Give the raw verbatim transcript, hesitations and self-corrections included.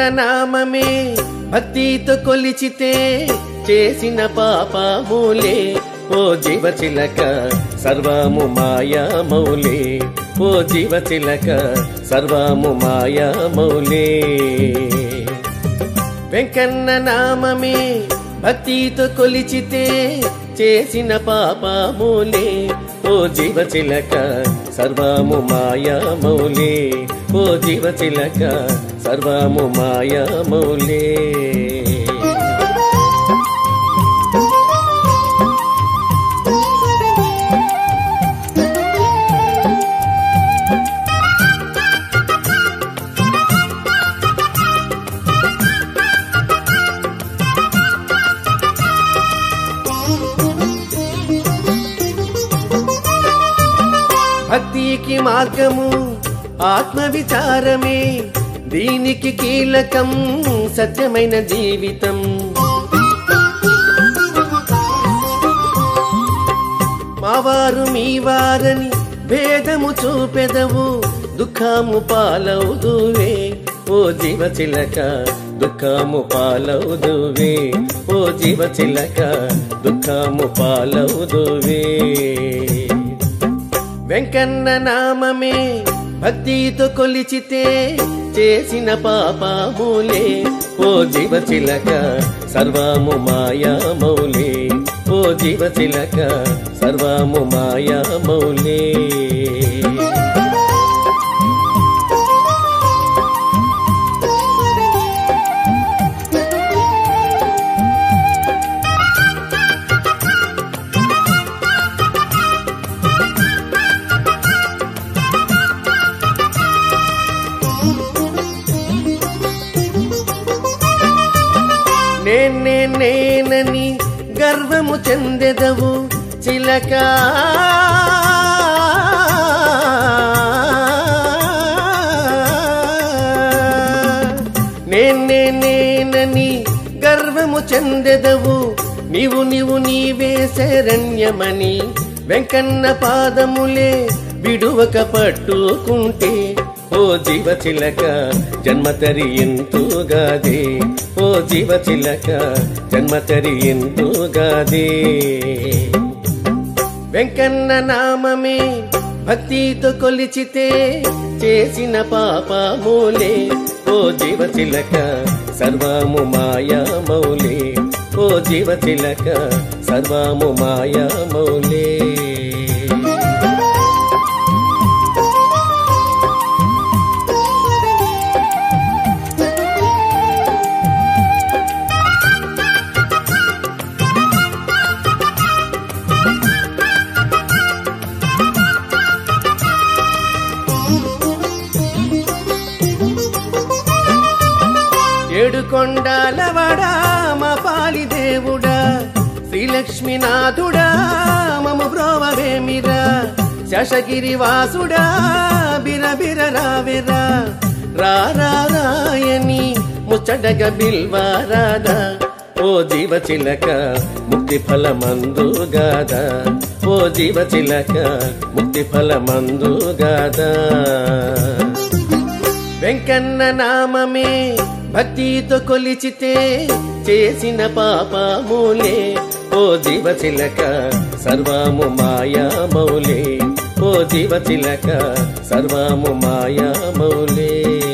నామమే భక్తితో కొలిచితే చేసిన పాపములే ఓ జీవ చిలక సర్వము మాయా మౌలే ఓ జీవ చిలక సర్వము మాయా మౌలే వెంకన్న నామమే భక్తితో కొలిచితే చేసిన పాపములే ఓ జీవ చిలక సర్వము మాయా మౌలే ఓ జీవ చిలక సర్వము మాయా మౌలే భక్తికి మార్గము ఆత్మ విచారమే దీనికి కీలకం సత్యమైన జీవితం మావారు మీవారని భేదము చూపెదవు దుఃఖము పాలవుదువే ఓ జీవ చిలక దుఃఖము పాలవుదువే ఓ జీవ చిలక దుఃఖము పాలవుదువే వెంకన్న నామమే భక్తితో కొలిచితే చేసిన పాపములే ఓ జీవ చిలక సర్వము మాయా మౌలే ఓ జీవ చిలక సర్వము మాయా మౌలే నేనే నేనని గర్వము చెందెదవు చిలక నేనే నేనని గర్వము చెందెదవు నీవు నీవు నీవే శరణ్యమని వెంకన్న పాదములే విడువక పట్టుకుంటే ఓ జీవ చిలక జన్మ తరియింతుగాదే ఓ జీవ చిలక జన్మ తరియింతుగాదే వెంకన్న నామమే భక్తితో కొలిచితే చేసిన పాపములే ఓ జీవ చిలక సర్వము మాయా మౌలే ఓ జీవ చిలక సర్వము మాయా మౌలే ఏడు కొండాలవడా మా పాలి దేవుడా శ్రీలక్ష్మీనాథుడా మము బ్రోవవేమిరా శశగిరి వాసుడా బిరబిర రావెరా రారాయని ముచ్చటగ బిల్వారాదా ఓ జీవ చిలక ముక్తి ఫలమందుగాదా ఓ జీవ చిలక ముక్తి ఫలమందుగాదా వెంకన్న నామమే భక్తితో కొలిచితే చేసిన పాపములే ఓ జీవ చిలక సర్వము మాయా మౌలే ఓ జీవ చిలక సర్వము మాయా మౌలే